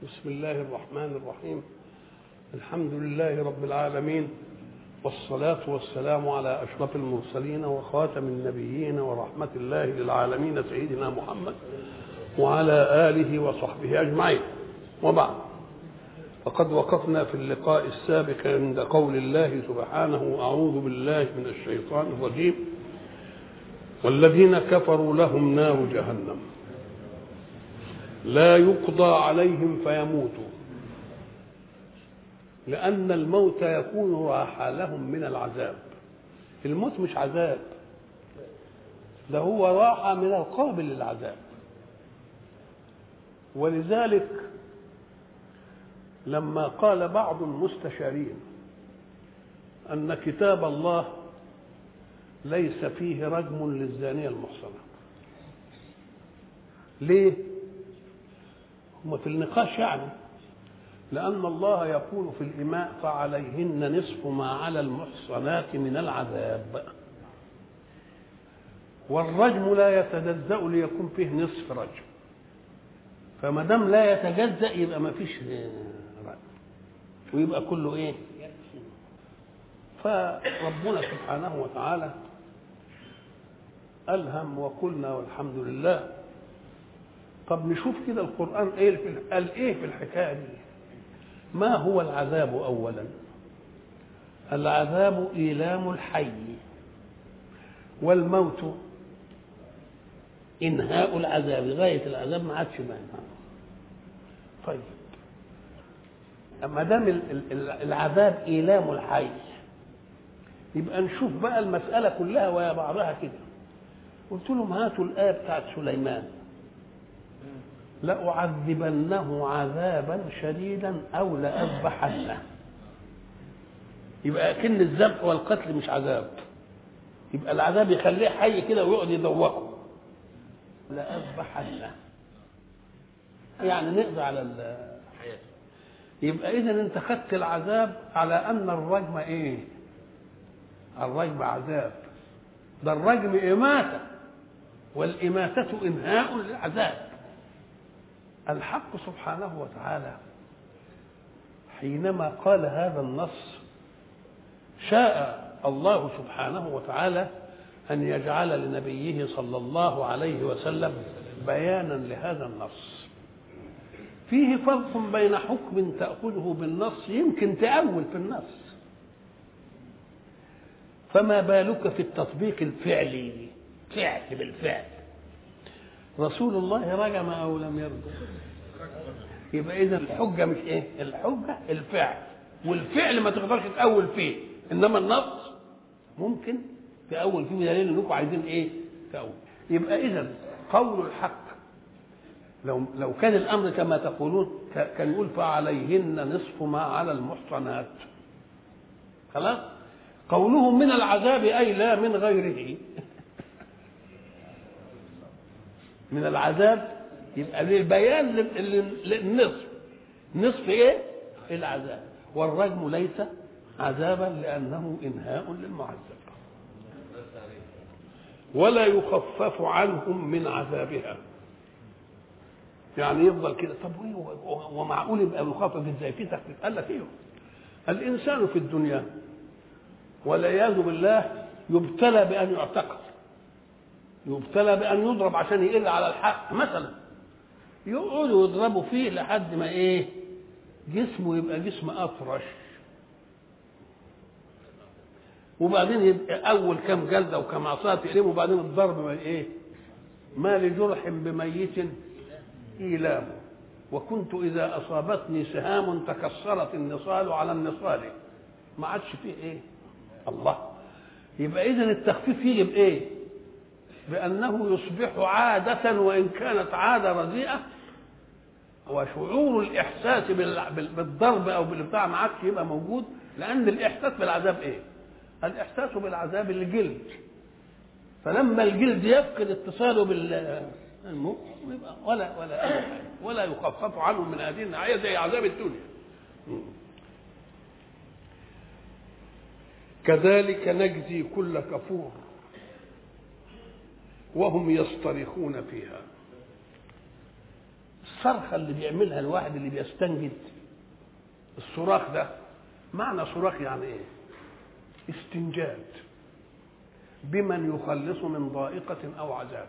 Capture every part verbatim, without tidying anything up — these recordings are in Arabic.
بسم الله الرحمن الرحيم. الحمد لله رب العالمين، والصلاة والسلام على أشرف المرسلين وخاتم النبيين ورحمة الله للعالمين سيدنا محمد وعلى آله وصحبه أجمعين. وبعد، فقد وقفنا في اللقاء السابق عند قول الله سبحانه: أعوذ بالله من الشيطان الرجيم، والذين كفروا لهم نار جهنم لا يقضى عليهم فيموتوا، لأن الموت يكون راحة لهم من العذاب. الموت مش عذاب، ده هو راحة من القابل للعذاب. ولذلك لما قال بعض المستشارين أن كتاب الله ليس فيه رجم للزانية المحصنة، ليه؟ هم في النقاش يعني لأن الله يقول في الإماء: فعليهن نصف ما على المحصنات من العذاب. والرجم لا يتجزأ ليكون فيه نصف رجم، فما دام لا يتجزأ يبقى ما فيش رجم، ويبقى كله ايه؟ فربنا سبحانه وتعالى ألهم وقلنا والحمد لله. طب نشوف كده القرآن ايه قال ايه في الحكايه دي. ما هو العذاب؟ اولا العذاب إيلام الحي، والموت انهاء العذاب، غايه العذاب ما عادش مانع. طيب اما دام العذاب إيلام الحي، يبقى نشوف بقى المسألة كلها ويا بعضها كده. قلت لهم: هاتوا الآية بتاعت سليمان: لأعذبنه عذابا شديدا أو لأذبحنه. يبقى أكن الذبح والقتل مش عذاب، يبقى العذاب يخليه حي كده ويقعد يذوقه. لأذبحنه يعني نقضي على الحياة. يبقى إذن أنت خدت العذاب على أن الرجم إيه؟ الرجم عذاب، ده الرجم إماتة، والإماتة إنهاء للعذاب. الحق سبحانه وتعالى حينما قال هذا النص شاء الله سبحانه وتعالى أن يجعل لنبيه صلى الله عليه وسلم بيانا لهذا النص. فيه فرق بين حكم تأخذه بالنص يمكن تأول في النص، فما بالك في التطبيق الفعلي، فعل بالفعل. رسول الله رجم أو لم يرجم؟ يبقى إذا الحجة مش إيه؟ الحجة الفعل، والفعل ما تقدرش تأول فيه، إنما النص ممكن تأول فيه بدليل إنكم عايزين إيه؟ تأول. يبقى إذا قول الحق لو لو كان الأمر كما تقولون كان يقول: فعليهن نصف ما على المحصنات. خلاص؟ قوله من العذاب أي لا من غيره. من العذاب يبقى للبيان للنصف. نصف ايه؟ العذاب. والرجم ليس عذابا لأنه إنهاء للمعذب، ولا يخفف عنهم من عذابها. يعني يفضل كده. طب ومعقول يبقى يخفف ازاي؟ في تخفيف. قال لك ايه؟ الإنسان في الدنيا والعياذ بالله يبتلى بأن يعتقل، يبتلى بأن يضرب عشان يقل على الحق. مثلا يقعدوا يضربوا فيه لحد ما ايه؟ جسمه يبقى جسم أطرش، وبعدين يبقى أول كم جلدة وكم عصاية تقلمه، وبعدين الضرب ما ايه؟ ما لجرح بميت إيلامه، وكنت إذا أصابتني سهام تكسرت النصال على النصال. ما عادش فيه ايه؟ الله. يبقى إذن التخفيف يجي بإيه؟ بأنه يصبح عادة، وإن كانت عادة رديئة، وشعور الإحساس بالضرب أو بالبتاع ما عادش يبقى موجود، لأن الإحساس بالعذاب إيه؟ الإحساس بالعذاب الجلد، فلما الجلد يفقد اتصاله بالمخ يبقى ولا ولا ولا يخفف عنه من هذه الناحية زي عذاب الدنيا. كذلك نجزي كل كفور وهم يصطرخون فيها. الصرخة اللي بيعملها الواحد اللي بيستنجد، الصراخ ده معنى صراخ يعني ايه؟ استنجاد بمن يخلص من ضائقة او عذاب.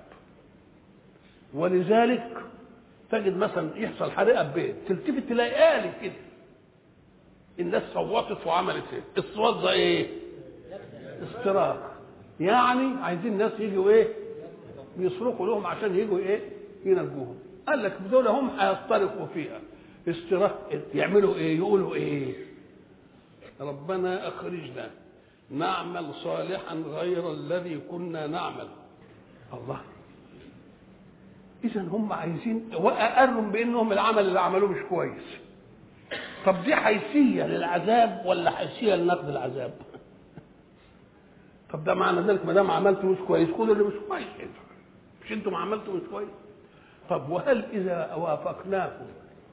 ولذلك تجد مثلا يحصل حريقة ببيت، تلتفت تلاقي آلي كده الناس صوتت وعملت ايه؟ الصوت ده ايه؟ استراخ. يعني عايزين الناس يجوا ايه؟ بيصرخوا لهم عشان يجوا ايه؟ ينجوهم. قال لك دول هم هيصطرخوا فيها استراخ. يعملوا ايه؟ يقولوا ايه؟ ربنا اخرجنا نعمل صالحا غير الذي كنا نعمل. الله، اذا هم عايزين واقروا بانهم العمل اللي عملوه مش كويس. طب دي حيثيه للعذاب ولا حيثيه لنقد العذاب؟ طب ده معنى ذلك ما دام عملته مش كويس خدوا اللي مش كويس، مش انتم عملتوا مش كويس. طب وهل اذا وافقناكم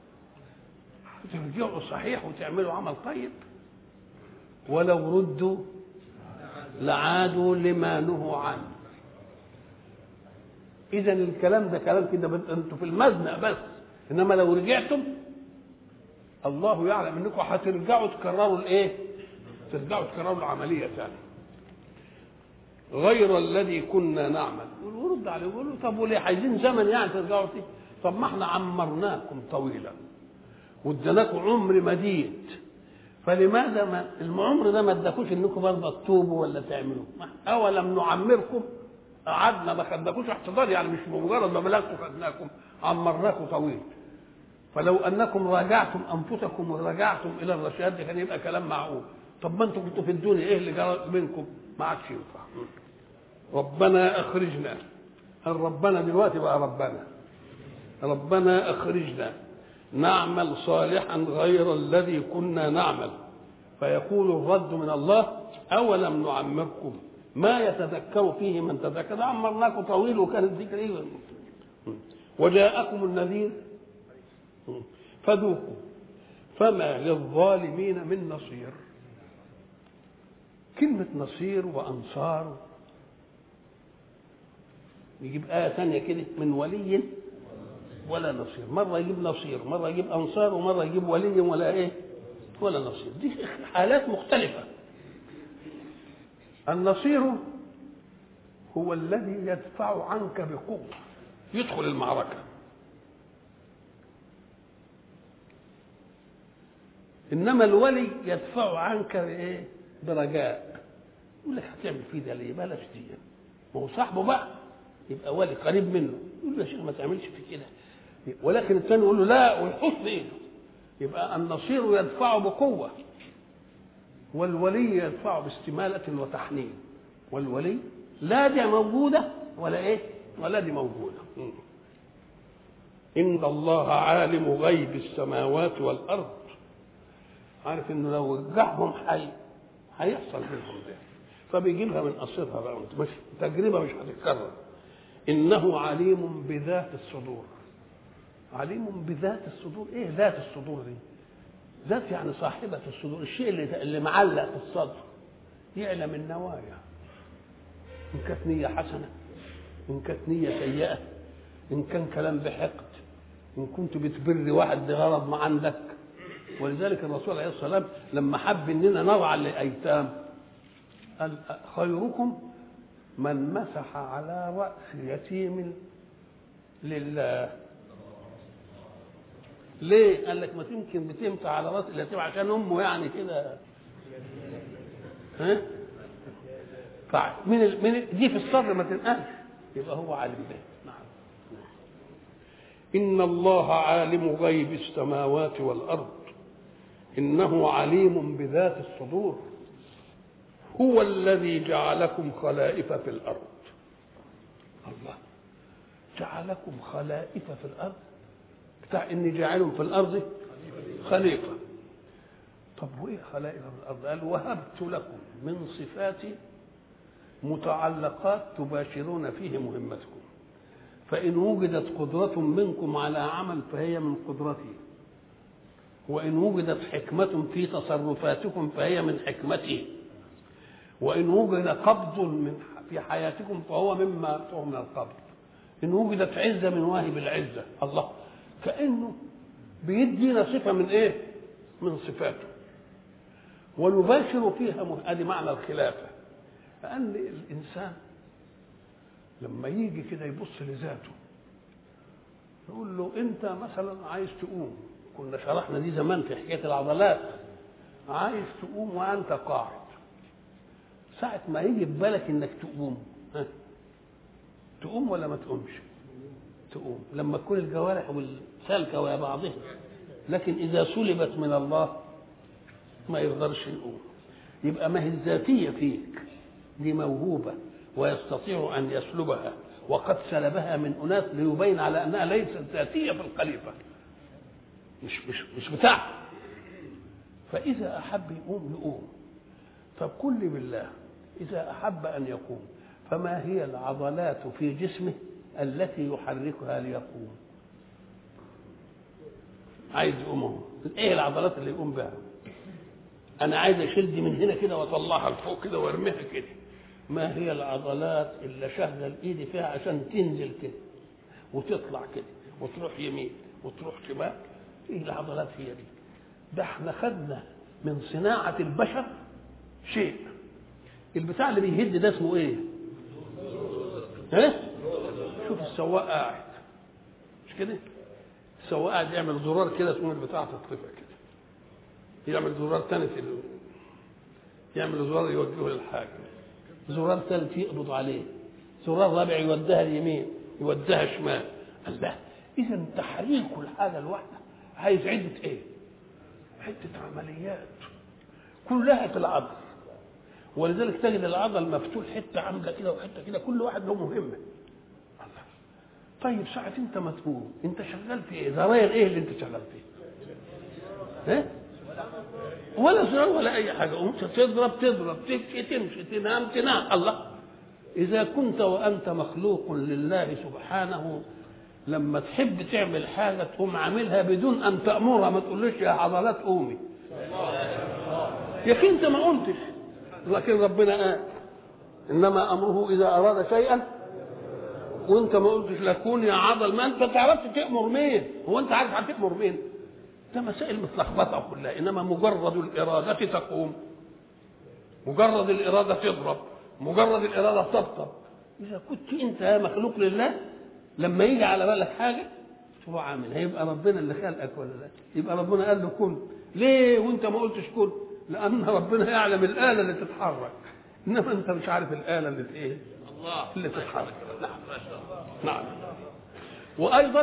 ترجعوا صحيح وتعملوا عمل طيب؟ ولو ردوا لعادوا لما نهوا عنه. اذا الكلام ده كلام كده انتوا في المزنق بس، انما لو رجعتم الله يعلم انكم هترجعوا تكرروا الايه؟ ترجعوا تكرروا العمليه ثاني غير الذي كنا نعمل. ورد عليه يقولوا طب وليه عايزين زمن يعني ترجعوا فيه؟ طب ما احنا عمرناكم طويلا واديناكم عمر مديد، فلماذا ما العمر ده ما اداكوش انكم برضه تتوبوا ولا تعملوا؟ اولم نعمركم؟ قعدنا ما خدناكوش احتضار، يعني مش بمجرد ما بلغتوا خدناكم، عمرناكم طويل. فلو انكم راجعتم انفسكم ورجعتم الى الرشاد كان يبقى كلام معقول. طب ما انتم كنتوا في الدنيا ايه اللي جرى منكم؟ ما عادش ينفع. ربنا اخرجنا، ربنا دلوقتي بقى ربنا ربنا اخرجنا نعمل صالحا غير الذي كنا نعمل. فيقول الرد من الله اولم نعمركم ما يتذكر فيه من تذكر؟ عمرناكم طويل وكان الذكر ايه؟ وجاءكم النذير فذوقوا فما للظالمين من نصير. كلمة نصير وأنصار يجيب آية ثانية كده من ولي ولا نصير، مرة يجيب نصير مرة يجيب أنصار ومرة يجيب ولي ولا إيه ولا نصير. دي حالات مختلفة. النصير هو الذي يدفع عنك بقوة يدخل المعركة، إنما الولي يدفع عنك بإيه؟ برجاء. يقول لك هتعمل فيه ده ليه؟ بلاش دي، ما هو صاحبه بقى يبقى ولي قريب منه، يقول له يا شيخ ما تعملش في كده. ولكن الثاني يقول له لا ويحط ايده. يبقى النصير يدفعه بقوه والولي يدفعه باستماله وتحنين. والولي لا دي موجوده ولا ايه ولا دي موجوده. ان الله عالم غيب السماوات والارض، عارف انه لو وجعهم حي هيحصل منهم ده، فبيجيبها من قصرها بقى، مش تجربه مش هتتكرر. انه عليم بذات الصدور. عليم بذات الصدور. ايه ذات الصدور دي؟ ذات يعني صاحبه الصدور، الشيء اللي اللي معلق في الصدر. يعلم النوايا، ان كانت نيه حسنه، ان كانت نيه سيئه، ان كان كلام بحقد، ان كنت بتبر واحد لغرض ما عندك. ولذلك الرسول عليه الصلاه والسلام لما حب اننا نرعى الايتام قال خيركم من مسح على رأس يتيم لله. ليه؟ قال لك ما يمكن بتمسح على رأس اليتيم عشان امه يعني كده، ها؟ فمن من دي في الصدر ما تنقلش، يبقى هو عالم به. نعم. إن الله عالم غيب السماوات والأرض إنه عليم بذات الصدور. هو الذي جعلكم خلائف في الأرض. الله جعلكم خلائف في الأرض، بتاع إني جاعل في الأرض خليفة. طب وإيه خلائف في الأرض؟ قال وهبت لكم من صفاتي متعلقات تباشرون فيه مهمتكم، فإن وجدت قدرة منكم على عمل فهي من قدرتي، وإن وجدت حكمة في تصرفاتكم فهي من حكمتي، وإن وجد قبض من في حياتكم فهو مما أعطوه من القبض، إن وجدت عزة من واهب العزة. الله كأنه بيدينا صفة من ايه؟ من صفاته ونباشر فيها. ادي معنى الخلافة. لأن الإنسان لما يجي كده يبص لذاته يقول له أنت مثلا عايز تقوم، كنا شرحنا دي زمان في حكاية العضلات، عايز تقوم وأنت قاعد، ساعة ما يجي في بالك إنك تقوم، ها تقوم ولا ما تقومش؟ تقوم لما تكون الجوارح والسالكة ويا بعضها. لكن إذا سلبت من الله ما يقدرش يقوم. يبقى ما هي الذاتية فيك دي موهوبة ويستطيع أن يسلبها، وقد سلبها من أناس ليبين على أنها ليست ذاتية في الخليفة، مش مش مش بتاعته. فإذا أحب يقوم يقوم. طب قل لي بالله، إذا أحب أن يقوم فما هي العضلات في جسمه التي يحركها ليقوم؟ عايز يقوم، إيه العضلات اللي يقوم بها؟ أنا عايز أشيل دي من هنا كده وأطلعها لفوق كده وأرميها كده. ما هي العضلات اللي شغل إيدي فيها عشان تنزل كده وتطلع كده وتروح يمين وتروح شمال؟ إيه العضلات هي دي؟ ده احنا خدنا من صناعة البشر شيء. البتاع اللي بيهد ده اسمه ايه؟ ها؟ شوف السواق قاعد مش كده؟ السواق قاعد يعمل زرار كده تقوم البتاع تترفع كده، يعمل زرار تاني في ال... يعمل زرار يوجهه للحاكم، زرار ثالث يقبض عليه، زرار رابع يوديها اليمين يوديها شمال. الله، اذا تحريك الحاجه الواحده عايز عده ايه؟ عده عمليات كلها في العضل. ولذلك تجد العضل مفتوح حته عامله كده وحته كده، كل واحد له مهمه. الله، طيب ساعه انت مدفون انت شغال في ايه؟ زراير ايه اللي انت شغال فيه؟ ها؟ ولا زرار ولا اي حاجه، انت تضرب تضرب تمشي تمشي تنام تنام. الله، اذا كنت وانت مخلوق لله سبحانه لما تحب تعمل حاجه تقوم عاملها بدون ان تامرها، ما تقولش يا عضلات قومي يا اخي انت ما قلتش، لكن ربنا قال انما امره اذا اراد شيئا، وانت ما قلتش لكون يا عضل. ما انت تعرفش تامر مين؟ هو انت عارف هتامر مين؟ ده مسائل متلخبطه كلها. انما مجرد الاراده تقوم، مجرد الاراده تضرب، مجرد الاراده تطبطب. اذا كنت انت مخلوق لله لما يجي على بالك حاجه تروح عامل، هيبقى ربنا اللي خلقك ولا لا؟ يبقى ربنا قال له كن. ليه وانت ما قلتش كن؟ لان ربنا يعلم الاله اللي تتحرك، انما انت مش عارف الاله اللي ايه؟ الله اللي تتحرك. نعم نعم. وايضا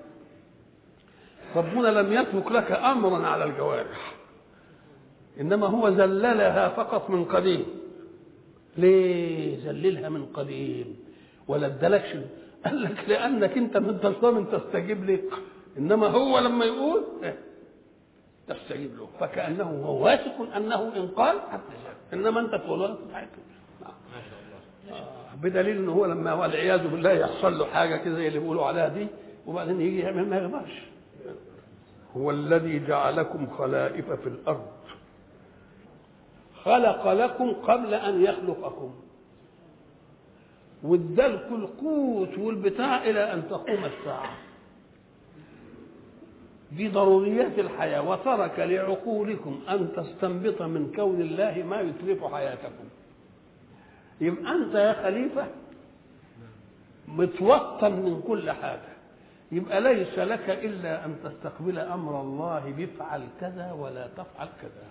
ربنا لم يترك لك امرا على الجوارح، انما هو ذللها فقط من قديم. ليه ذللها من قديم ولا ادالكش؟ قال لك لانك انت ما انتش ضامن تستجيب لك، انما هو لما يقول تستجيب له، فكانه هو واثق انه ان قال انما انت تقول ولا تتعب. بدليل ان هو لما والعياذ بالله يحصل له حاجه كده زي اللي بيقولوا عليها دي وبعدين يجي يعمل ما يقدرش. هو الذي جعلكم خلائف في الارض، خلق لكم قبل ان يخلقكم، وادالكم القوت والبتاع الى ان تقوم الساعه. دي ضروريات الحياه، وترك لعقولكم ان تستنبط من كون الله ما يتلف حياتكم. يبقى انت يا خليفه متوطن من كل حاجه، يبقى ليس لك الا ان تستقبل امر الله بفعل كذا ولا تفعل كذا.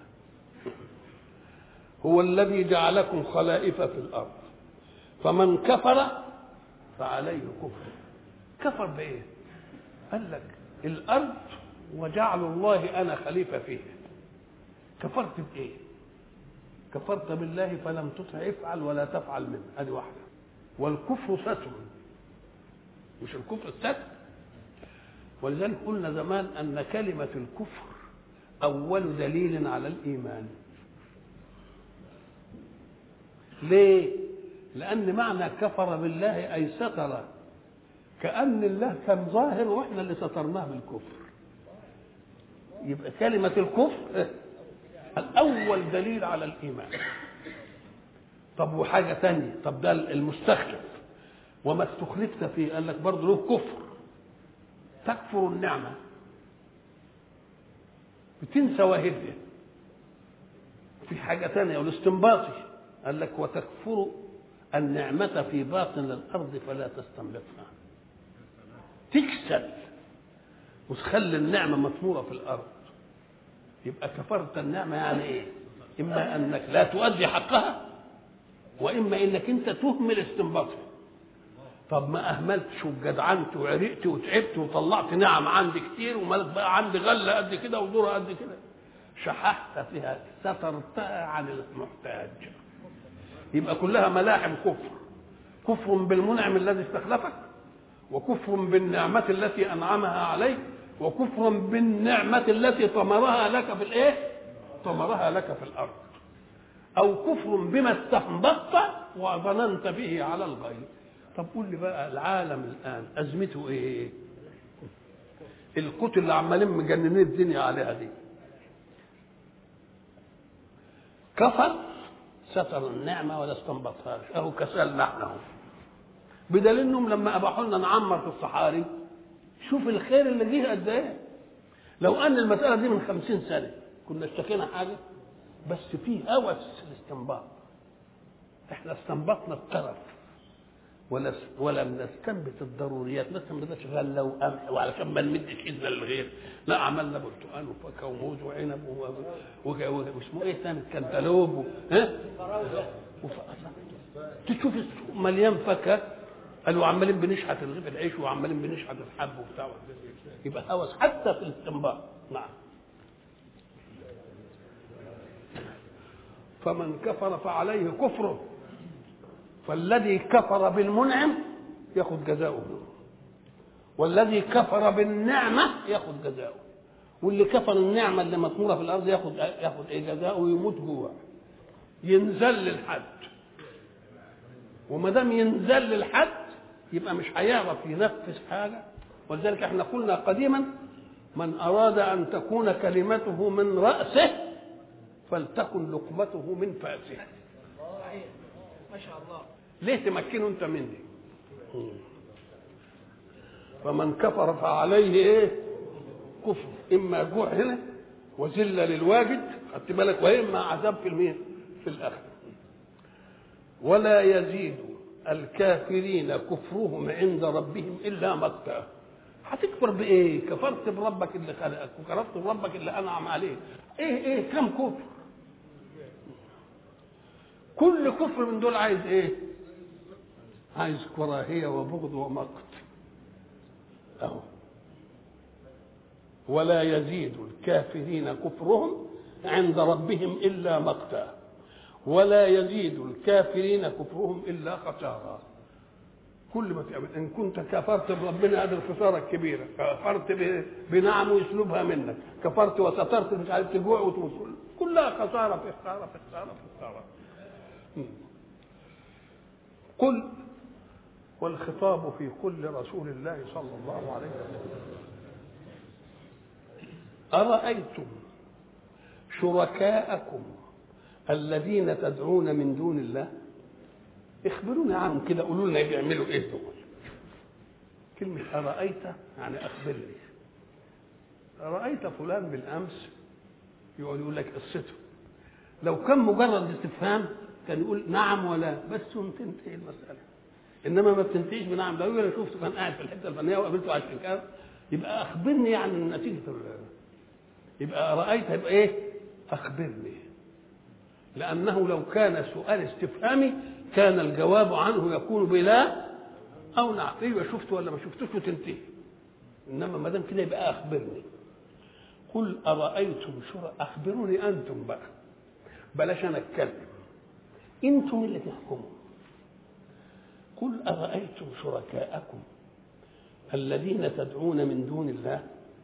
هو الذي جعلكم خلائف في الارض، فمن كفر فعليه كفر. كفر بايه؟ قال لك الارض وجعل الله انا خليفه فيها. كفرت بايه؟ كفرت بالله فلم تطع افعل ولا تفعل منه، ادي واحده. والكفر ستر، مش الكفر الستر. ولذلك قلنا زمان ان كلمه الكفر اول دليل على الايمان. ليه؟ لان معنى كفر بالله اي ستر، كأن الله كان ظاهر واحنا اللي سترناه بالكفر. يبقى كلمه الكفر الاول دليل على الايمان. طب وحاجه ثانيه، طب ده المستخلف وما استخلفت فيه قال لك برضه له كفر. تكفر النعمة بتنسى واهبها. في حاجة ثانية والاستنباطي قال لك وتكفر النعمة في باطن الأرض فلا تستنبطها. تكسل وتخلي النعمة مطمورة في الأرض، يبقى كفرت النعمة. يعني إيه؟ إما أنك لا تؤدي حقها، وإما أنك أنت تهمل استنباطها. طب ما أهملتش وجدعنت وعرقت وتعبت وطلعت نعم عندي كتير، ومالك بقى عندي غلة قد كده ودورة قد كده، شححت فيها سترتها عن المحتاج. يبقى كلها ملاحم كفر. كفر بالمنعم الذي استخلفك، وكفر بالنعمة التي أنعمها عليك، وكفر بالنعمة التي طمرها لك في الإيه؟ طمرها لك في الأرض. أو كفر بما استنبطت وظننت به على الغير. طب قول لي بقى العالم الآن أزمته إيه؟ القوت اللي عمالين مجننين الدنيا عليها دي، كفر ستر النعمة ولا استنبطهاش، أهو كسلنا احنا. بدليل انهم لما اباحوا لنا نعمر في الصحاري، شوف الخير اللي جه قد ايه. لو ان المساله دي من خمسين سنه كنا اشتكينا حاجه، بس في هوس الاستنباط. احنا استنبطنا الطرف ولا ولم نستنبط الضروريات. ما استنبطناش غله وقمح وعلشان ما نمدش اذن للغير، لا عملنا برتقال وفاكهه وموز وعنب واسمه ايه ثاني كنتالوب ها تشوف مليان فاكهه. قالوا عمالين بنشحت الغيب العيش وعمالين بنشحت الحب وبتاع. يبقى هوس حتى في الاستنباط. نعم. فمن كفر فعليه كفره، فالذي كفر بالمنعم ياخذ جزاؤه، والذي كفر بالنعمه ياخذ جزاؤه. واللي كفر النعمه اللي مطموره في الارض ياخذ ياخذ ايه؟ جزاؤه، ويموت جوع، ينزل للحد. وما دام ينزل للحد يبقى مش هيعرف ينفذ حاجه. ولذلك احنا قلنا قديما من اراد ان تكون كلمته من راسه فلتكن لقمته من فاسه. ما شاء الله. ليه تمكنه انت مني؟ فمن كفر فعليه ايه؟ كفر، اما جوع هنا وذله للواجد، خدت بالك، واما عذاب في المين؟ في الاخره. ولا يزيد الكافرين كفرهم عند ربهم الا مقتا. هتكفر بايه؟ كفرت بربك اللي خلقك وكفرت بربك اللي انعم عليك. ايه ايه كم كفر؟ كل كفر من دول عايز ايه؟ عايز كراهيه وبغض ومقت. اهو ولا يزيد الكافرين كفرهم عند ربهم الا مقتا، ولا يزيد الكافرين كفرهم الا خسارا. كل ما تعمل ان كنت كفرت بربنا هذه الخساره الكبيره، كفرت بنعمه يسلبها منك، كفرت وسترت مش عارف تجوع وتموت، كلها خساره في خساره في خساره في خساره. قل، والخطاب في كل رسول الله صلى الله عليه وسلم، أرأيتم شركاءكم الذين تدعون من دون الله، اخبرونا عنهم كده، قولوا لنا بيعملوا ايه دول. كلمة أرأيت يعني أخبرني. رأيت فلان بالأمس، يقعد يقول لك قصته. لو كان مجرد استفهام كان يقول نعم ولا بس وتنتهي المسألة. إنما ما بتنتهيش بنعم. لو أنا شفته كان قاعد في الحتة الفلانية وقابلته على الشنكار، يبقى أخبرني عن نتيجة. يبقى رأيت يبقى إيه؟ أخبرني. لأنه لو كان سؤال استفهامي كان الجواب عنه يكون بلا أو نعم. أيوة شفت ولا ما شفتوش وتنتهي. إنما ما دام كده يبقى أخبرني. قل أرأيتم شركاء، أخبروني أنتم بقى، بلاش أنا أتكلم، أنتم اللي تحكموا. قل أرأيتم شركاءكم الذين تدعون من دون الله.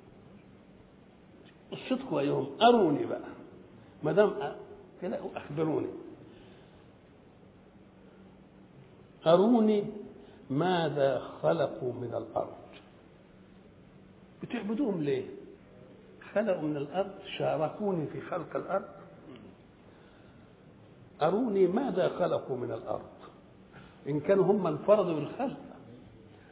الصدق ويوم أروني بقى، ما دام كده أخبروني، أروني ماذا خلقوا من الأرض. بتعبدوهم ليه؟ خلقوا من الأرض، شاركوني في خلق الأرض. أروني ماذا خلقوا من الأرض. إن كانوا هم انفردوا بالخلق،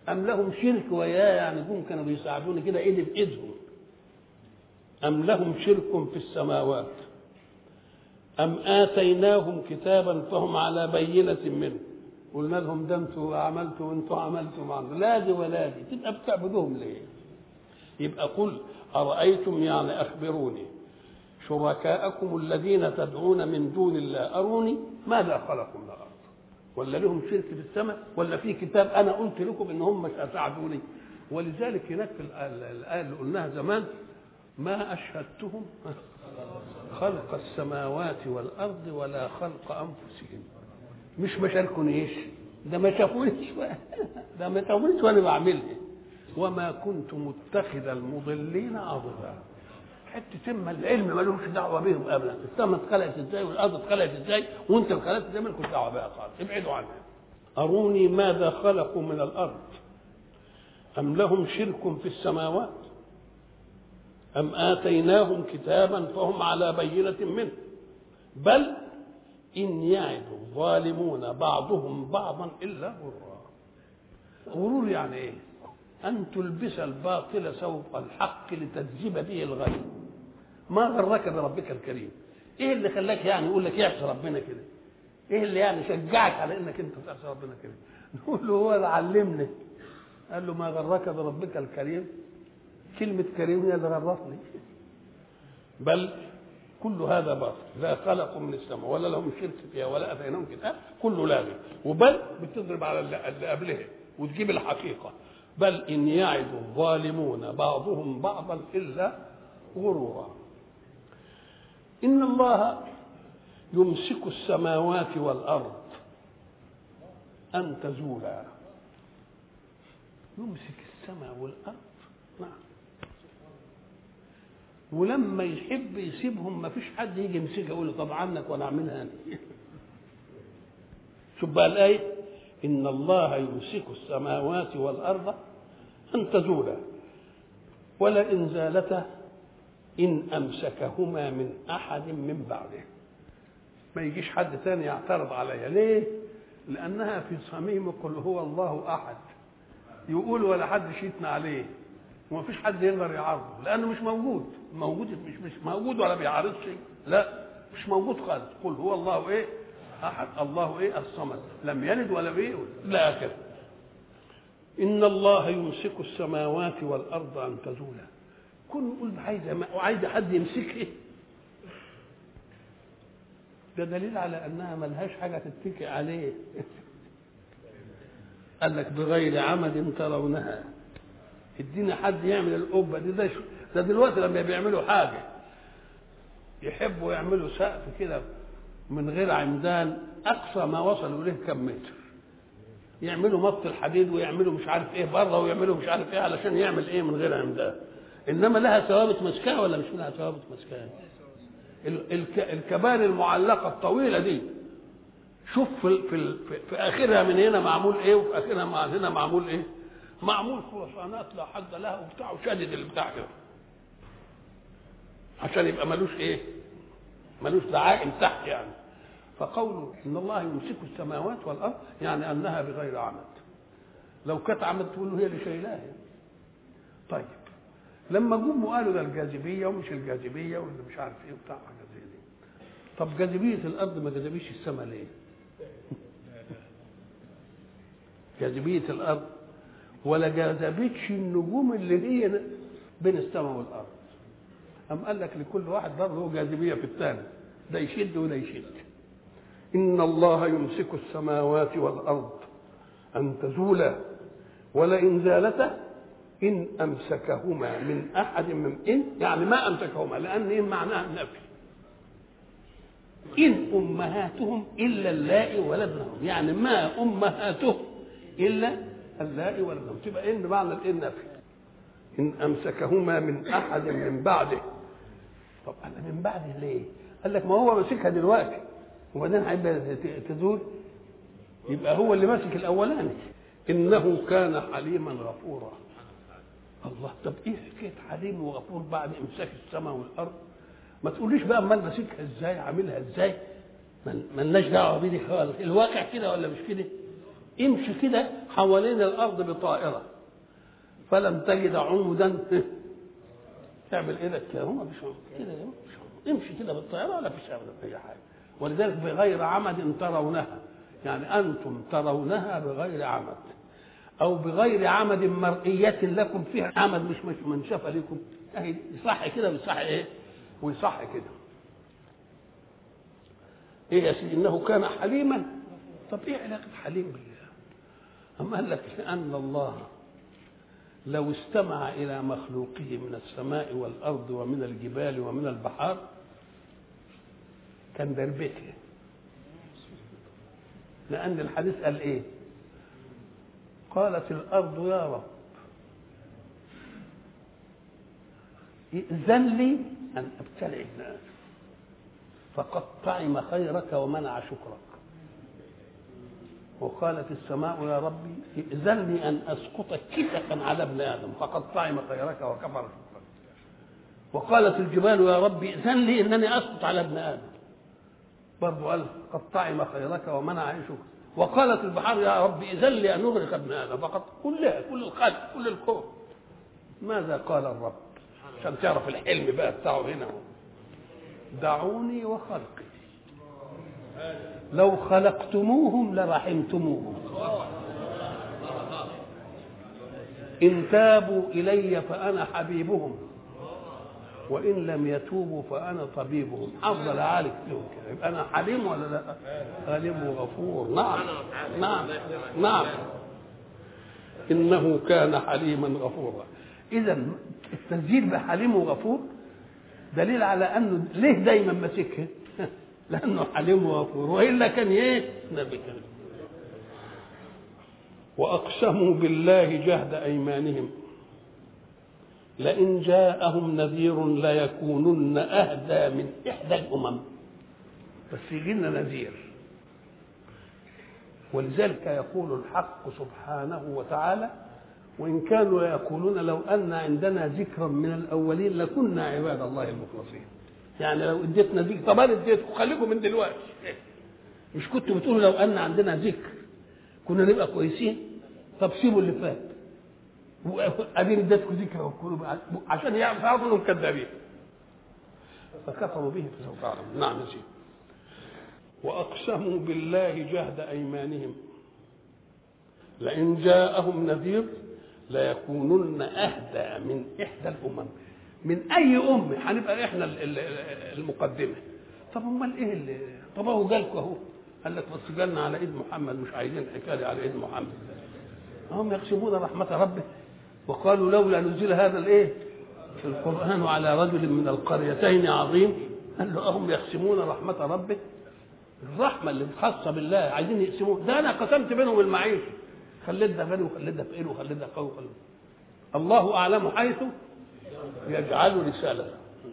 أم لهم شرك وياه، يعني هم كانوا بيساعدوني كده إيدي بإيدهم. أم لهم شرك في السماوات أم آتيناهم كتابا فهم على بينة منه. قلنا لهم ده انتوا عملتوا وانتوا عملتوا معنا، لا دي ولا دي، تبقى بتعبدوهم ليه؟ يبقى قل أرأيتم، يعني أخبروني، شركاءكم الذين تدعون من دون الله أروني ماذا خلقوا من الأرض، ولا لهم شرك في السماء، ولا في كتاب أنا قلت لكم إن هم مش هيساعدوني. ولذلك هناك في الآية اللي قلناها زمان ما أشهدتهم خلق السماوات والأرض ولا خلق أنفسهم. مش ما شاركونيش، ده ما شافونيش، ده ما شافونيش وأنا بعملها. وما كنت متخذ المضلين عضدا. حتى تم العلم مالهمش دعوه بهم ابدا. السماء اتخلقت ازاي والارض اتخلقت ازاي وانت اتخلقت ازاي، مالكش دعوه بها خالص، ابعدوا عنها. اروني ماذا خلقوا من الارض ام لهم شرك في السماوات ام اتيناهم كتابا فهم على بينه منه بل ان يعد الظالمون بعضهم بعضا الا غرورا. غرور يعني ايه؟ أن تلبس الباطل سوق الحق لتجذب به الغير. ما غرك بربك الكريم؟ إيه اللي خلاك يعني يقول لك يعصي ربنا كده؟ إيه اللي يعني شجعك على إنك أنت تعصي ربنا كده؟ نقول له هو اللي علمني. قال له ما غرك بربك الكريم؟ كلمة كريم هي اللي غرتني. بل كل هذا باطل، لا خلقوا من السماء ولا لهم شرك فيها ولا أتيناهم كتاب، كله لاغي. وبل بتضرب على اللي قبله وتجيب الحقيقة. بل إن يعد الظالمون بعضهم بعضا إلا غرورا. إن الله يمسك السماوات والأرض أن تزولا. يمسك السماء والأرض، نعم. ولما يحب يسيبهم ما فيش حد يجي يمسكها يقول له طب عنك وانا اعملها انا. شوف بقى الآية، إن الله يمسك السماوات والأرض أن تزولا ولئن زالتا إن أمسكهما من أحد من بعده. ما يجيش حد ثاني يعترض عليها. ليه؟ لأنها في صميم قل هو الله أحد، يقول ولا حد شيتنا عليه، وما فيش حد يقدر يعارضه لأنه مش موجود. موجود مش مش موجود ولا بيعارض شيء، لا مش موجود خالص. قل هو الله إيه أحد، الله إيه الصمد، لم يلد ولا بيولد لا آخر. إن الله يمسك السماوات والأرض أن تزولا. كن يقول عايز وعايز حد يمسكها، ده دليل على أنها ملهاش حاجة تتكئ عليه. قال لك بغير عمد ترونها. ادينا حد يعمل القبة دي. ده, ده دلوقتي لما بيعملوا حاجة يحبوا يعملوا سقف كده من غير عمدان، أقصى ما وصلوا إليه كم متر. يعملوا مط الحديد ويعملوا مش عارف ايه بره ويعملوا مش عارف ايه علشان يعمل ايه من غير عمدان. انما لها ثوابت مسكها ولا مش لها ثوابت مسكها؟ الكباري المعلقه الطويله دي شوف في في في اخرها من هنا معمول ايه وفي اخرها مع هنا معمول ايه؟ معمول خرسانات لا حد لها وبتاع وشادد البتاع كده عشان يبقى ملوش ايه؟ ملوش دعائم تحت يعني. فقوله ان الله يمسك السماوات والارض يعني انها بغير عمد. لو كانت عمد تقول له هي اللي شايلاها. طيب لما جم قالوا ده الجاذبيه ومش الجاذبيه واللي مش عارف ايه وبتاع حاجه زي دي، طب جاذبيه الارض ما جاذبيش السماء ليه؟ جاذبيه الارض ولا جاذبتش النجوم اللي هي بين السماء والارض. أم قال لك لكل واحد برضه جاذبيه في الثاني، ده يشد وده يشد. إن الله يمسك السماوات والأرض أن تزولا ولئن زالتا إن أمسكهما من أحد من إن يعني ما أمسكهما، لأن إن معناها النفي. إن أمهاتهم إلا اللائي ولدنهم، يعني ما أمهاتهم إلا اللائي ولدنهم، تبقى إن معنى الإن نفي. إن أمسكهما من أحد من بعده. طب أنا من بعده ليه؟ قال لك ما هو ماسكها دلوقتي وبعدين هيبقى تزول، يبقى هو اللي ماسك الاولاني. انه كان حليما غفورا. الله، طب ايه حكايه حليم وغفور بعد امساك السماء والارض؟ ما تقوليش بقى امال ماسكها ازاي عاملها ازاي، مالناش دعوه بيه خالص. الواقع كده ولا مش كده؟ امشي كده حوالين الارض بطائره فلم تجد عمدا تعمل ايدك كده، هم مش كده، امشي كده بالطائره ولا فيش ابدا اي حاجه. ولذلك بغير عمد ترونها، يعني انتم ترونها بغير عمد، او بغير عمد مرئيه لكم فيها عمد مش مش منشف لكم. اهي يصح كده ويصح ايه ويصح كده. ايه يا سيدي؟ انه كان حليما. طب ايه علاقه حليم بالله؟ اما قال لك لان الله لو استمع الى مخلوقه من السماء والارض ومن الجبال ومن البحار كان دربته. لان الحديث قال ايه؟ قالت الارض يا رب ائذن لي ان ابتلع الناس فقد طعم خيرك ومنع شكرك. وقالت السماء يا ربي ائذن لي ان اسقط كسفا على ابن ادم فقد طعم خيرك وكفر شكرك. وقالت الجبال يا ربي ائذن لي انني اسقط على ابن ادم برضه قال قد طعم خيرك ومنع شكرك. وقالت البحار يا ربي ائذن لي ان اغرق ابن ادم فقد كلها كل الخلق كل الكون. ماذا قال الرب؟ عشان تعرف الحلم بقى بتاعه هنا هو. دعوني وخلقي لو خلقتموهم لرحمتموهم إن تابوا إلي فأنا حبيبهم وإن لم يتوبوا فأنا طبيبهم. أفضل أعالج فيهم كده. يبقى أنا حليم ولا لا؟ حليم وغفور. نعم نعم نعم إنه كان حليما غفورا. إذا التسجيل بحليم وغفور دليل على أنه ليه دايما ماسكها؟ لأنه حليم وغفور، وإلا كان إيه؟ نبي كريم. وأقسموا بالله جهد أيمانهم لئن جاءهم نذير ليكونن أهدى من إحدى الأمم. بس يجي لنا نذير. ولذلك يقول الحق سبحانه وتعالى وإن كانوا يقولون لو أن عندنا ذكرا من الأولين لكنا عباد الله المخلصين. يعني لو اديتنا ذكر، طب انا اديتكم خليكم من دلوقتي، مش كنتوا بتقولوا لو ان عندنا ذكر كنا نبقى كويسين؟ طب سيبوا اللي فات وادين اديتكم ذكر عشان يعرفوا انهم كذابين فكفروا به فسوف يعلمون. نعم نسيب. واقسموا بالله جهد ايمانهم لئن جاءهم نذير ليكونن اهدى من احدى الامم. من اي ام هنبقى احنا المقدمه. طب امال ايه اللي طب هو جالكم اهو قال لك بس جالنا على ايد محمد مش عايزين حكايه على ايد محمد. هم يقسمون رحمه ربه وقالوا لولا نزل هذا الايه القران على رجل من القريتين عظيم. قال له هم يقسمون رحمه ربه. الرحمه اللي خاصه بالله عايزين يقسموها. ده انا قسمت بينهم المعيشه خليت ده غني وخليت ده فقير وخليت ده قوي وخليت الله اعلم حيث يجعل رسالته.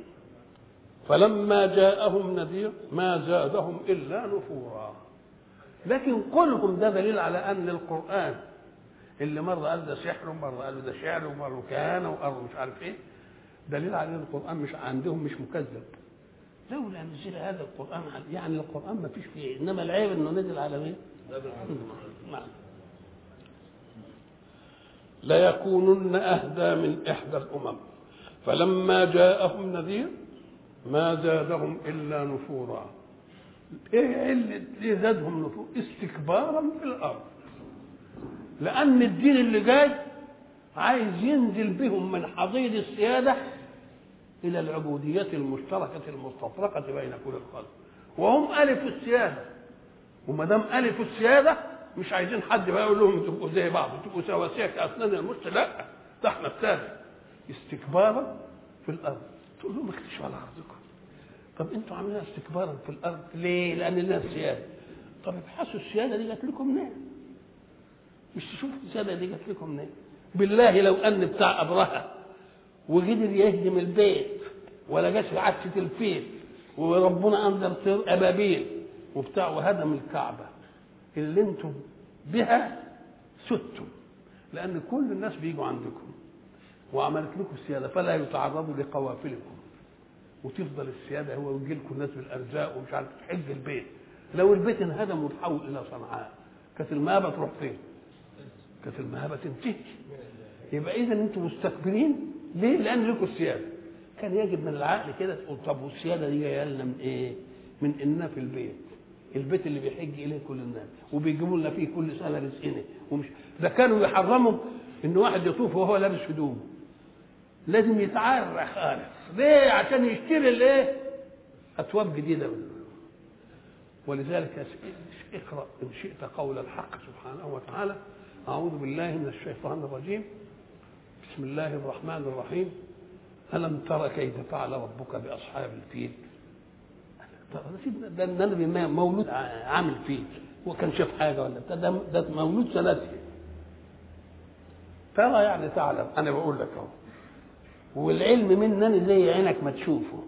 فلما جاءهم نذير ما زادهم الا نفورا. لكن قولهم ده دليل على ان القران اللي مره قال ده سحر ومره قالوا ده شعر ومره كان ومره مش عارف ايه دليل على ان القران مش عندهم مش مكذب. لولا نزل هذا القران يعني القران ما فيش فيه، انما العيب انه نزل على مين؟ نعم. ليكونن اهدى من احدى الامم فلما جاءهم نذير ما زادهم الا نفورا. ايه اللي زادهم نفور؟ استكبارا في الارض. لان الدين اللي جاي عايز ينزل بهم من حضيض السياده الى العبوديه المشتركه المستفرقه بين كل الخلق وهم الف السياده. وما دام الف السياده مش عايزين حد بقى يقول لهم تبقوا زي بعض تبقوا سواسيه كاسنان المشط. لا ده احنا الساده. استكبارا في الارض. تقول لهم اختشوا على ارضكم. طب انتوا عاملين استكبارا في الارض ليه؟ لان لنا السياده. طب ابحثوا السياده دي جات لكم منين؟ مش تشوفوا السياده دي جات لكم منين؟ بالله لو ان بتاع ابرهه وقدر يهدم البيت ولا جاش عكسه الفيل وربنا انزل طير ابابيل وبتاع وهدم الكعبه اللي انتم بها ستم. لان كل الناس بيجوا عندكم وعملت لكم السياده فلا يتعرضوا لقوافلكم وتفضل السياده هو ويجي لكم الناس بالارزاق ومش عارف تحج البيت. لو البيت انهدم وتحول الى صنعاء كانت المهابه تروح فين؟ كانت المهابه تنتهي. يبقى اذا انتم مستكبرين ليه؟ لان لكم السياده. كان يجب من العقل كده تقول طب والسياده دي جايه لنا من ايه؟ من اننا في البيت، البيت اللي بيحج اليه كل الناس وبيجيبوا لنا فيه كل سنه رزقنا. ومش ده كانوا يحرموا ان واحد يطوف وهو لابس هدوم، لازم يتعرى خالص. ليه؟ عشان يشتري الايه؟ اثواب جديده. ولذلك اقرا ان شئت قول الحق سبحانه وتعالى: اعوذ بالله من الشيطان الرجيم، بسم الله الرحمن الرحيم، الم تر كيف فعل ربك باصحاب الفيل؟ ده النبي مولود عامل فيل، هو كان شاف حاجه ولا بتاع؟ ده, ده مولود ثلاثه. ترى يعني تعلم، انا بقول لك اهو، والعلم مننا زي عينك ما تشوفه.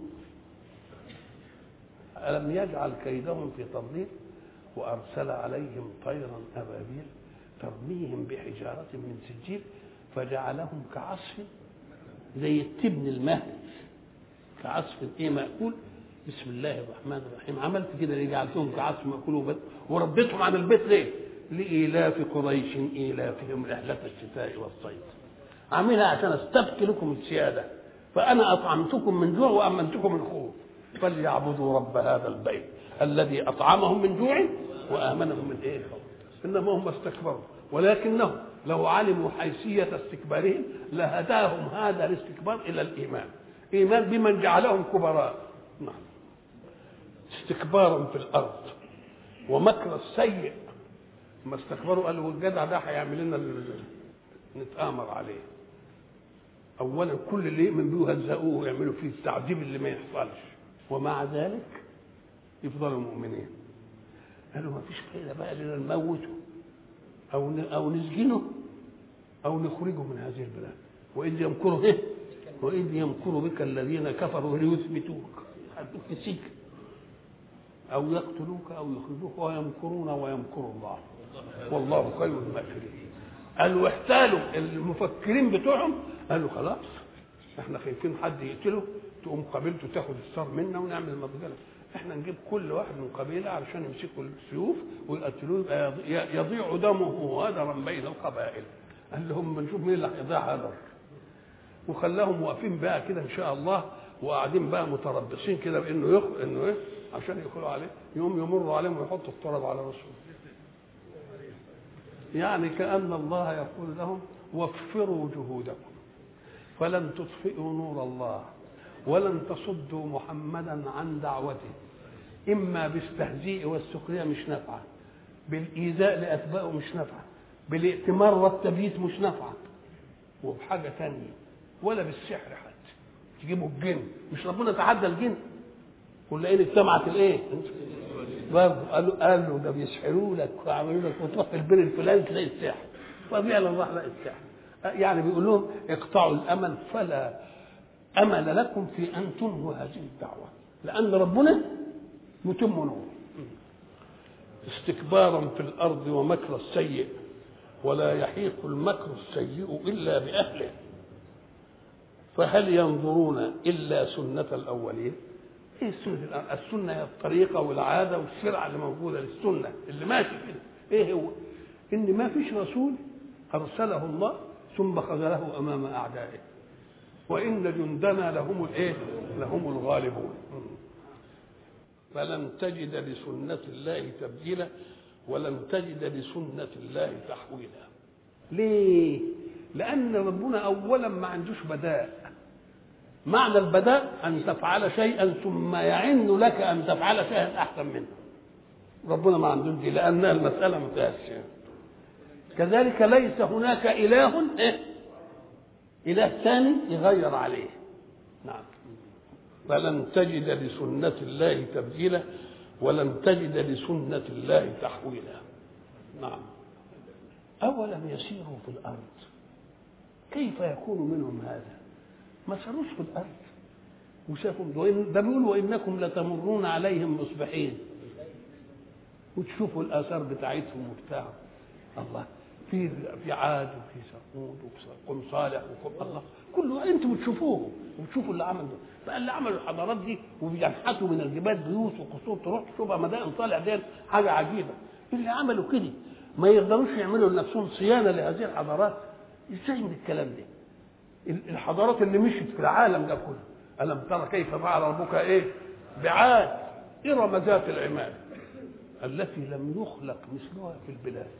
ألم يجعل كيدهم في تضليل وأرسل عليهم طيرا أبابيل ترميهم بحجارة من سجيل فجعلهم كعصف زي التبن المهل، كعصف ايه مأكول. بسم الله الرحمن الرحيم. عملت كده ليه؟ جعلتهم كعصف مأكول ورديتهم عن البيت ليه؟ لإيلاف قريش إيلافهم رحلة الشتاء والصيف. عاملها عشان استبقي لكم السيادة، فأنا أطعمتكم من جوع وأمنتكم من خوف، فليعبدوا رب هذا البيت الذي أطعمهم من جوع وآمنهم من إيه؟ إنما هم استكبروا، ولكنهم لو علموا حيثية استكبارهم لهداهم هذا الاستكبار إلى الإيمان، إيمان بمن جعلهم كبراء. نعم. استكبارا في الأرض ومكر السيء. ما استكبروا قالوا الجدع ده هيعمل لنا نتآمر عليه. أولا كل اللي يؤمن بيه هزقوه ويعملوا فيه التعذيب اللي ما يحصلش، ومع ذلك يفضلوا مؤمنين. قالوا ما فيش فايدة بقى لنا نموته أو أو نسجنه أو نخرجه من هذه البلاد. وإذ يمكروا إيه؟ وإذ يمكر بك الذين كفروا ليثبتوك، يحطوك في السجن أو يقتلوك أو يخرجوك ويمكرون ويمكر الله والله خير الماكرين. قالوا احتالوا المفكرين بتوعهم، قالوا خلاص احنا خايفين حد يقتله، تقوم قبيلته تاخد الثار منا ونعمل مبذله، احنا نجيب كل واحد من قبيله علشان يمسكوا السيوف ويقتلوه يضيع دمه هدرا بين القبائل. قال لهم نشوف مين اللي هيضيع هدر، وخلاهم واقفين بقى كده ان شاء الله وقاعدين بقى متربصين كده بانه يخ... انه ايه عشان يدخلوا عليه، يوم يمروا عليهم ويحطوا التراب على راسهم. يعني كأن الله يقول لهم وفروا جهودكم فلن تطفئوا نور الله ولن تصدوا محمدا عن دعوته، إما بالتهزيء والسخرية مش نافعة، بالإيذاء لأتباعه مش نافعة، بالائتمار والتبييت مش نافعة، وبحاجة تانية ولا بالسحر حتى تجيبوا الجن. مش ربنا تعدى الجن ولا ايه اجتمعت الايه برضه قالوا قالوا ده بيسحروا لك وعملوا لك وتروح في البر الفلاني تلاقي السحر، ففعلا راح لقى السحر. يعني بيقول لهم اقطعوا الامل فلا امل لكم في ان تنهوا هذه الدعوه لان ربنا متم نور. استكبارا في الارض ومكر السيء ولا يحيق المكر السيء الا باهله فهل ينظرون الا سنه الاولين. ايه السنه؟ السنه هي الطريقه والعاده والشرع اللي موجوده للسنه اللي ماشي كده. ايه هو؟ ان ما فيش رسول ارسله الله ثم خذله امام اعدائه، وان جندنا لهم الايه؟ لهم الغالبون. فلن تجد لسنه الله تبديلا ولن تجد لسنه الله تحويلا. ليه؟ لان ربنا اولا ما عندوش بداء. معنى البداء أن تفعل شيئا ثم يعن لك أن تفعل شيئا أحسن منه. ربنا ما عندوش دي لأن المسألة متأسية. كذلك ليس هناك إله إيه؟ إله ثاني يغير عليه. نعم. فلن تجد لسنة الله تبديلا ولن تجد لسنة الله تحويلا. نعم. أولم يسيروا في الأرض كيف يكون منهم هذا؟ ما ساروش في الارض وشافوا ده بيقول وانكم لتمرون عليهم مصبحين وتشوفوا الاثار بتاعتهم وبتاع الله في في عاد وفي ثمود وقوم صالح وقوم الله كله انتم بتشوفوه وبتشوفوا اللي عملوا بقى اللي عملوا الحضارات دي وبينحتوا من الجبال بيوت وقصور تروح تشوفها مدائن طالع دي حاجه عجيبه. اللي عملوا كده ما يقدروش يعملوا لنفسهم صيانه لهذه الحضارات. ازاي من الكلام ده؟ الحضارات اللي مشت في العالم ده كله، الم ترى كيف فعل ربك ايه بعاد ارم ذات العماد التي لم يخلق مثلها في البلاد،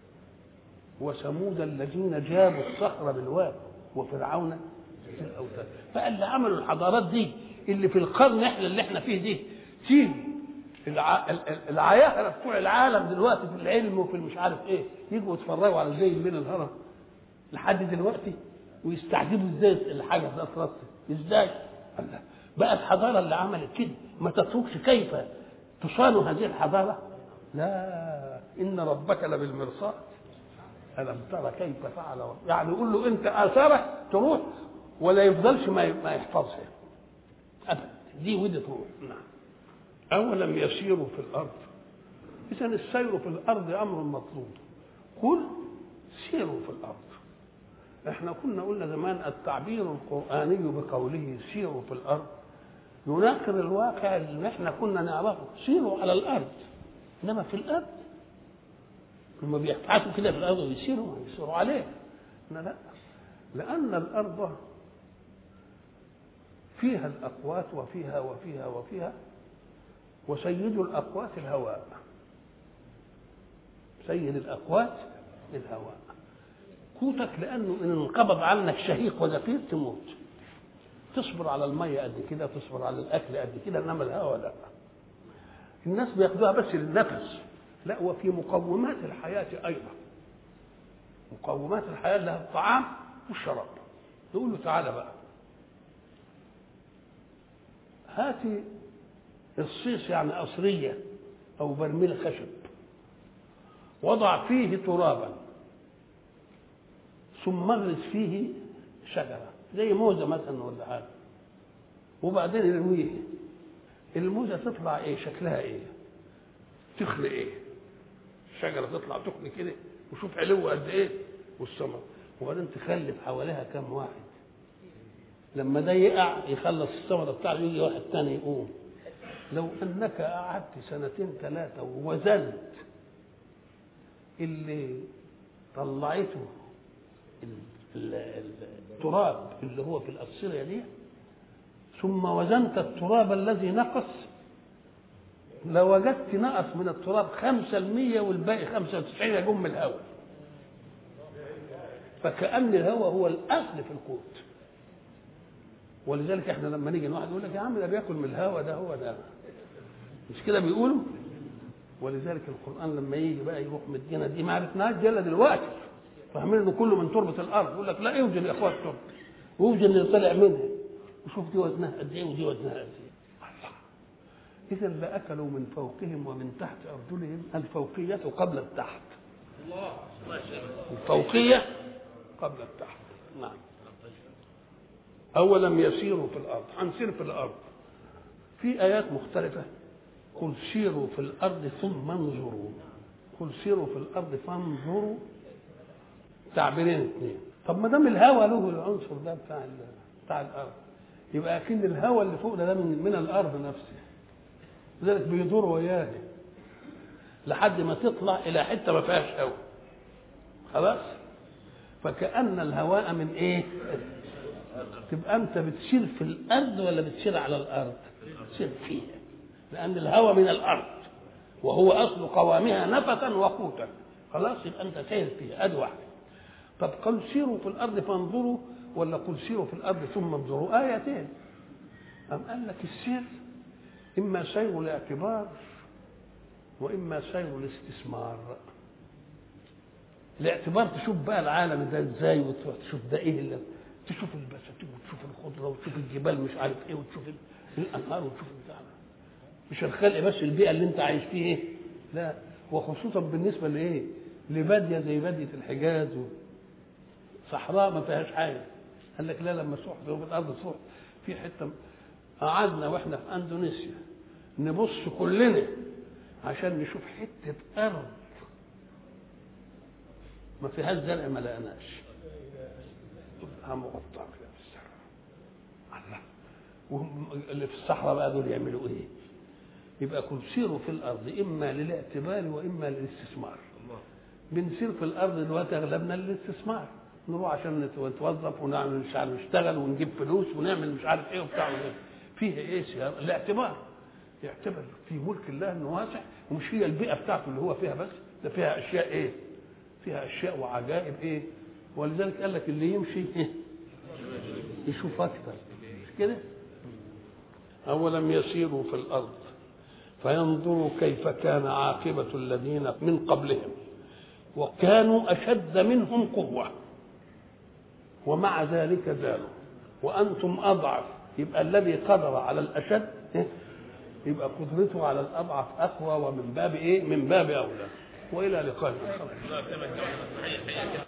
وثمود الذين جابوا الصخر بالواد، وفرعون في الاوتاد. فاللي عملوا الحضارات دي اللي في القرن احنا اللي احنا فيه دي، تيجي الع... العياهره بتوع العالم دلوقتي في العلم وفي مش عارف ايه يجوا يتفرجوا على زي بين الهرم لحد دلوقتي ويستعجبوا ازاي الحاجه ده اترصت ازاي؟ الله بقى الحضاره اللي عملت كده ما تتركش كيف تصان هذه الحضاره؟ لا ان ربك لبالمرصاد الم ترى كيف فعل ربك. يعني يقول له انت اثارك تروح ولا يفضلش ما ما يحفظها ابدا، دي ودي تروح. نعم. اولم يسيروا في الارض، اذا السير في الارض امر مطلوب. قل سيروا في الارض. احنا كنا قلنا زمان التعبير القرآني بقوله سيروا في الارض يناقض الواقع اللي احنا كنا نعرفه، سيروا على الارض، انما في الارض لما بيبحثوا كده في الارض ويسيروا يسيروا عليه. لا لا، لان الارض فيها الاقوات وفيها وفيها وفيها، وسيد الاقوات الهواء، سيد الاقوات الهواء. قوتك لانه ان انقبض عنك شهيق وزفير تموت. تصبر على الميه قد كده، تصبر على الاكل قد كده، انما الهواء لا. الناس بياخدوها بس للنفس، لا، وفي مقومات الحياه ايضا. مقومات الحياه لها الطعام والشراب. نقول له تعالى بقى هاتي الصيص، يعني قصريه او برميل خشب، وضع فيه ترابا ثم اغرس فيه شجره زي موزه مثلا ولا حاجه، وبعدين يرميه. الموزه تطلع ايه؟ شكلها ايه؟ تخلق ايه؟ الشجره تطلع تخلق كده، وشوف علوها قد ايه والثمر، وبعدين تخلف حواليها كم واحد. لما ده يقع يخلص الثمره بتاعه يجي واحد تاني يقوم. لو انك قعدت سنتين ثلاثه ووزنت اللي طلعته التراب اللي هو في الأصيلة دي، ثم وزنت التراب الذي نقص، لوجدت نقص من التراب خمسة المية والباقي خمسة وتسعين يجم الهواء. فكأن الهواء هو الأصل في القوت. ولذلك احنا لما نيجي واحد يقول لك يا عم ده بياكل من الهواء، ده هو ده، مش كده بيقولوا؟ ولذلك القرآن لما يجي بقى يروح مدينا دي ما عرفناش جل دلوقتي، فاهمين انه كله من تربه الارض. يقول لك لا، اوجد يا اخوات التربه، ووجد اللي طلع منها، وشوف دي وزنها قد ايه ودي وزنها قد ايه. اذا لاكلوا من فوقهم ومن تحت ارجلهم. الفوقيه قبل التحت. الله الفوقيه قبل التحت. نعم. اولم يسيروا في الارض، هنسير في الارض في ايات مختلفه. قل سيروا في الارض ثم انظروا. قل سيروا في الارض فانظروا، تعبيرين اثنين. طب ما دام الهواء له العنصر ده بتاع بتاع الارض، يبقى اكيد الهواء اللي فوق ده من من الارض نفسها، لذلك بيدور وياه لحد ما تطلع الى حته ما فيهاش هواء. خلاص؟ فكأن الهواء من ايه؟ تبقى انت بتسير في الارض ولا بتسير على الارض؟ بتسير فيها، لان الهواء من الارض وهو اصل قوامها نفسا وقوتا. خلاص؟ يبقى انت سير فيها. ادي واحده. طب قل سيروا في الارض فانظروا ولا قل سيروا في الارض ثم انظروا؟ ايتين. ام قال لك السير اما سير الاعتبار واما سير الاستثمار. الاعتبار تشوف بقى العالم ده ازاي، وتروح تشوف ده ايه اللي تشوف البساتين وتشوف الخضره وتشوف الجبال مش عارف ايه وتشوف الانهار وتشوف البتاع، مش الخلق بس البيئه اللي انت عايش فيه ايه، لا، وخصوصا بالنسبه لايه؟ لباديه زي باديه الحجاز صحراء ما فيهاش حاجه. قال لك لا، لما تروح في الارض تروح في حته. قعدنا واحنا في اندونيسيا نبص كلنا عشان نشوف حته ارض ما فيهاش زرع، ما لقناش، تبقى مغطاه كده في الصحراء. الله، واللي في الصحراء بقى دول يعملوا ايه؟ يبقى كل سيروا في الارض اما للاعتبار واما للاستثمار. بنسير في الارض دلوقتي اغلبنا للاستثمار، نروح عشان نتوظف ونعمل مش عارف نشتغل ونجيب فلوس ونعمل مش عارف ايه وبتاع. فيها ايه سيارة؟ الاعتبار، يعتبر في ملك الله انه واسع، ومش هي البيئه بتاعته اللي هو فيها بس، ده فيها اشياء ايه؟ فيها اشياء وعجائب ايه؟ ولذلك قال لك اللي يمشي إيه؟ يشوف اكثر، مش كده؟ اولم يسيروا في الارض فينظروا كيف كان عاقبه الذين من قبلهم وكانوا اشد منهم قوه ومع ذلك زالوا وانتم اضعف. يبقى الذي قدر على الاشد يبقى قدرته على الاضعف اقوى، ومن باب ايه؟ من باب اولى. والى لقاء اخر.